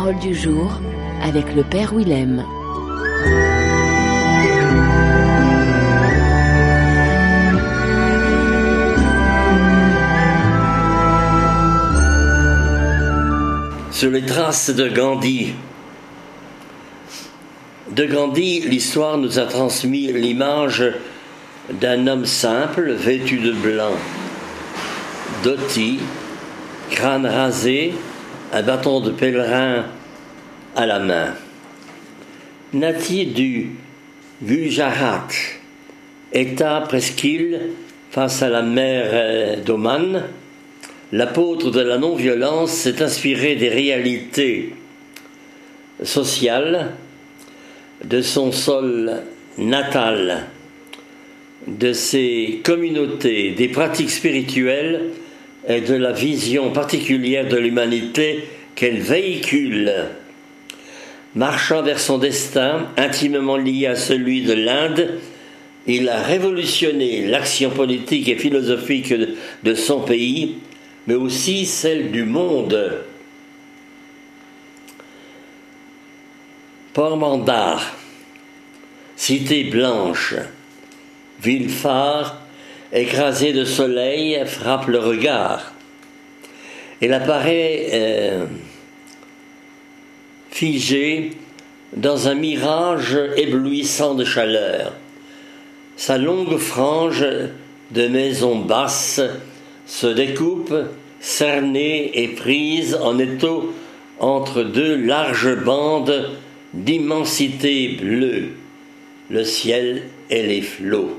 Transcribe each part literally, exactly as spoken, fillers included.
Parole du jour avec le Père Willem. Sur les traces de Gandhi. De Gandhi, l'histoire nous a transmis l'image d'un homme simple, vêtu de blanc, dhoti, crâne rasé, un bâton de pèlerin à la main. Natif du Gujarat, État presqu'île face à la mer d'Oman, l'apôtre de la non-violence s'est inspiré des réalités sociales de son sol natal, de ses communautés, des pratiques spirituelles et de la vision particulière de l'humanité qu'elle véhicule. Marchant vers son destin, intimement lié à celui de l'Inde, il a révolutionné l'action politique et philosophique de son pays, mais aussi celle du monde. Port-Mandar, cité blanche, ville phare, écrasée de soleil, frappe le regard. Elle apparaît euh, figée dans un mirage éblouissant de chaleur. Sa longue frange de maisons basses se découpe, cernée et prise en étau entre deux larges bandes d'immensité bleue, le ciel et les flots.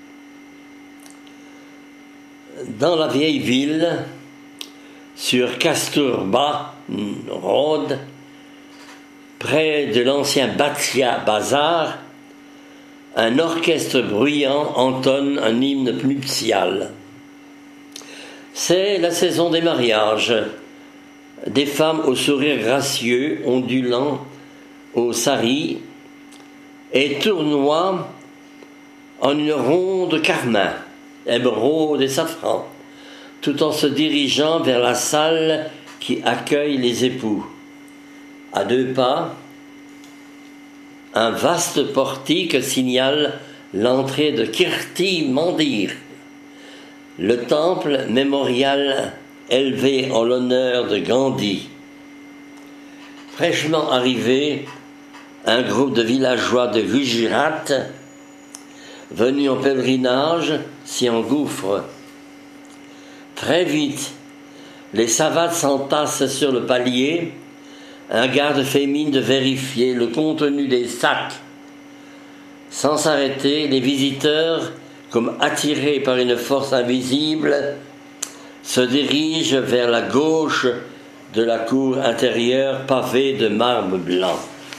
Dans la vieille ville, sur Kasturba Road, près de l'ancien Bhatia Bazar, un orchestre bruyant entonne un hymne nuptial. C'est la saison des mariages, des femmes au sourire gracieux, ondulant au sari, et tournoient en une ronde carmin, émeraude et safran, tout en se dirigeant vers la salle qui accueille les époux. À deux pas, un vaste portique signale l'entrée de Kirti Mandir, le temple mémorial élevé en l'honneur de Gandhi. Fraîchement arrivé, un groupe de villageois de Gujarat, venus en pèlerinage, s'y engouffrent. Très vite, les savates s'entassent sur le palier, un garde fait mine de vérifier le contenu des sacs. Sans s'arrêter, les visiteurs, comme attirés par une force invisible, se dirigent vers la gauche de la cour intérieure pavée de marbre blanc.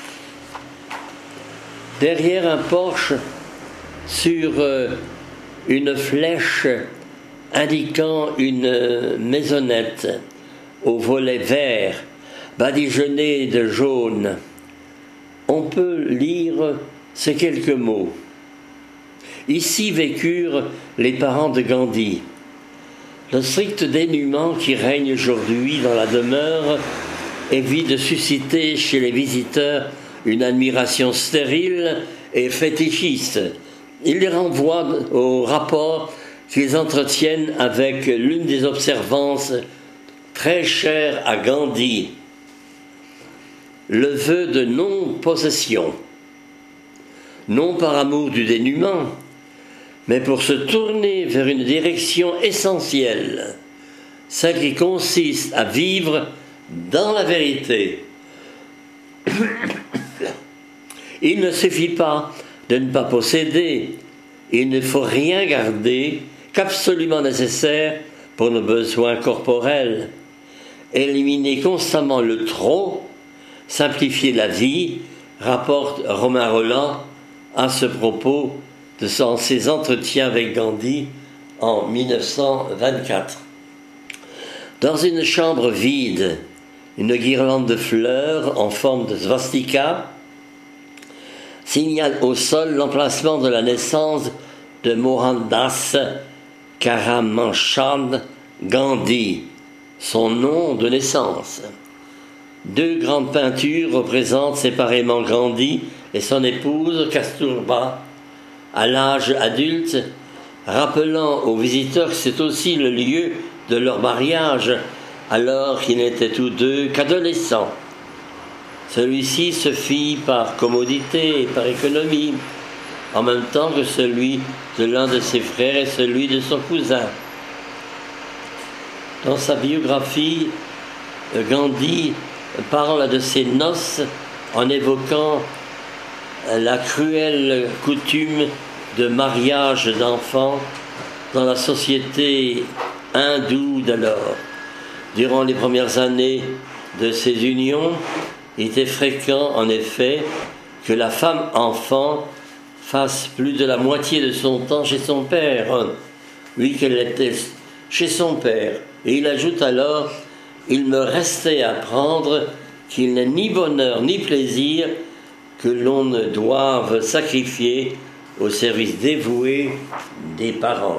Derrière un porche, sur une flèche indiquant une maisonnette au volet vert, badigeonnée de jaune, on peut lire ces quelques mots. Ici vécurent les parents de Gandhi. Le strict dénuement qui règne aujourd'hui dans la demeure évite de susciter chez les visiteurs une admiration stérile et fétichiste. Il les renvoie au rapport qu'ils entretiennent avec l'une des observances très chères à Gandhi, le vœu de non-possession, non par amour du dénuement, mais pour se tourner vers une direction essentielle, celle qui consiste à vivre dans la vérité. Il ne suffit pas de ne pas posséder, il ne faut rien garder qu'absolument nécessaire pour nos besoins corporels. Éliminer constamment le trop, simplifier la vie, rapporte Romain Rolland à ce propos de ses entretiens avec Gandhi en dix-neuf cent vingt-quatre. Dans une chambre vide, une guirlande de fleurs en forme de svastika signale au sol l'emplacement de la naissance de Mohandas Karamchand Gandhi, son nom de naissance. Deux grandes peintures représentent séparément Gandhi et son épouse Kasturba à l'âge adulte, rappelant aux visiteurs que c'est aussi le lieu de leur mariage, alors qu'ils n'étaient tous deux qu'adolescents. Celui-ci se fit par commodité et par économie, en même temps que celui de l'un de ses frères et celui de son cousin. Dans sa biographie, Gandhi parle de ses noces en évoquant la cruelle coutume de mariage d'enfants dans la société hindoue d'alors. Durant les premières années de ces unions, il était fréquent en effet que la femme enfant fasse plus de la moitié de son temps chez son père, lui qu'elle était chez son père. Et il ajoute alors: il me restait à apprendre qu'il n'est ni bonheur ni plaisir que l'on ne doive sacrifier au service dévoué des parents.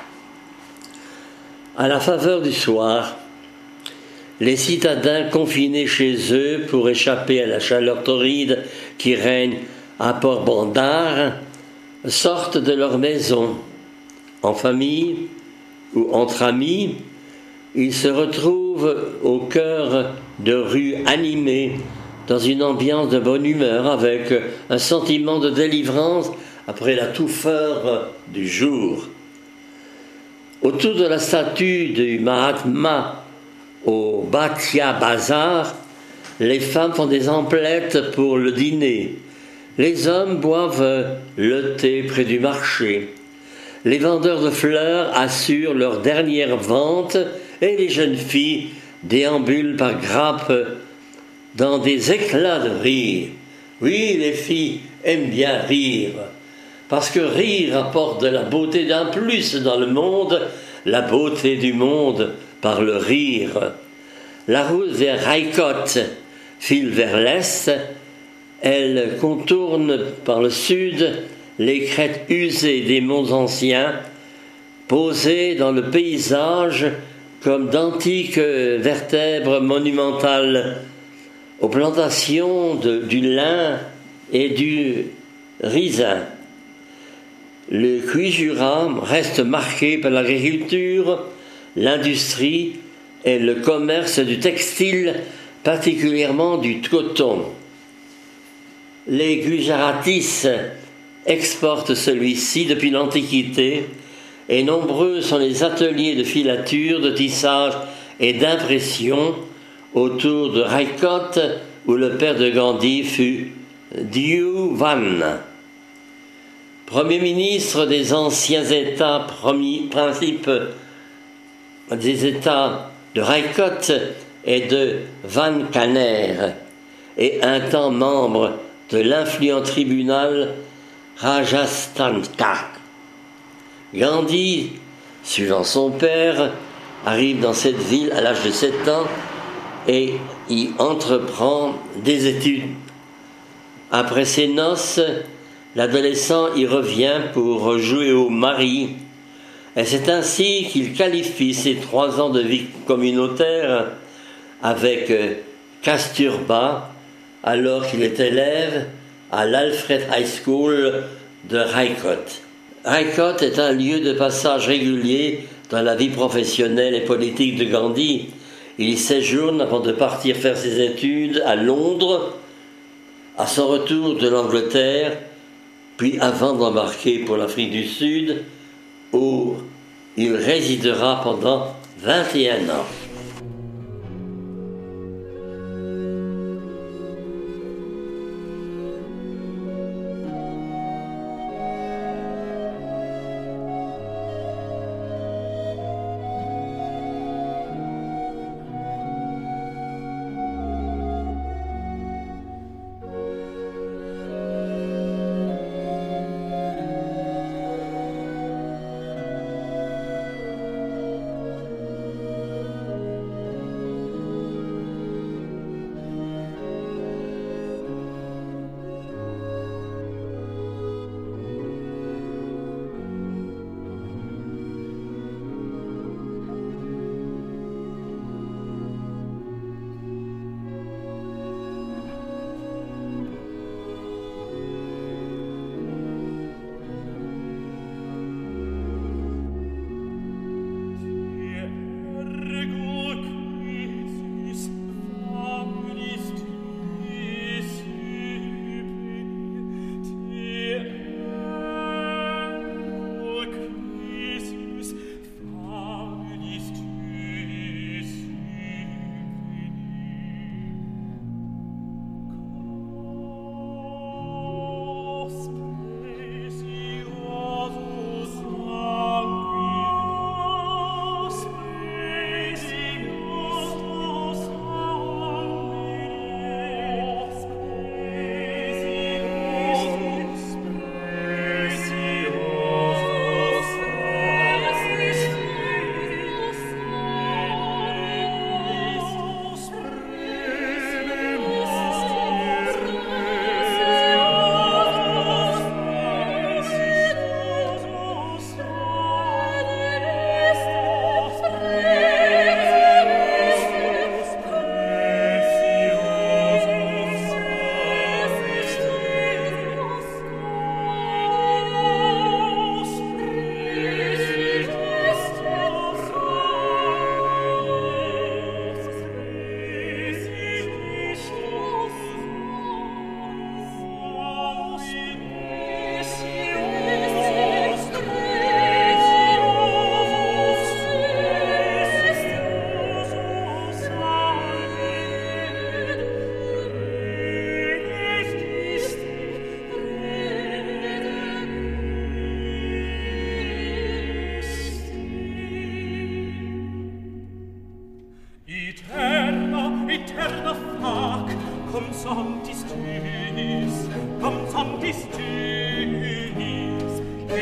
À la faveur du soir, les citadins confinés chez eux pour échapper à la chaleur torride qui règne à Port-Bandar sortent de leur maison, en famille ou entre amis. Ils se retrouvent au cœur de rues animées, dans une ambiance de bonne humeur, avec un sentiment de délivrance après la touffeur du jour. Autour de la statue du Mahatma au Bhatia Bazar, les femmes font des emplettes pour le dîner. Les hommes boivent le thé près du marché. Les vendeurs de fleurs assurent leur dernière vente et les jeunes filles déambulent par grappes dans des éclats de rire. Oui, les filles aiment bien rire, parce que rire apporte de la beauté d'un plus dans le monde, la beauté du monde par le rire. La route vers Raikot file vers l'est, elle contourne par le sud les crêtes usées des monts anciens, posées dans le paysage comme d'antiques vertèbres monumentales, aux plantations de, du lin et du raisin. Le Kujura reste marqué par l'agriculture, l'industrie et le commerce du textile, particulièrement du coton. Les Gujaratis exportent celui-ci depuis l'Antiquité, et nombreux sont les ateliers de filature, de tissage et d'impression autour de Raikot, où le père de Gandhi fut Dhruvan. Premier ministre des anciens États, premier principe des États de Raikot et de Vankaner, et un temps membre de l'influent tribunal Rajasthanka. Gandhi, suivant son père, arrive dans cette ville à l'âge de sept ans et y entreprend des études. Après ses noces, l'adolescent y revient pour jouer au mari, et c'est ainsi qu'il qualifie ses trois ans de vie communautaire avec Kasturba, alors qu'il est élève à l'Alfred High School de Raikot. Raikot est un lieu de passage régulier dans la vie professionnelle et politique de Gandhi. Il y séjourne avant de partir faire ses études à Londres, à son retour de l'Angleterre, puis avant d'embarquer pour l'Afrique du Sud, où il résidera pendant vingt et un ans.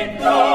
Indra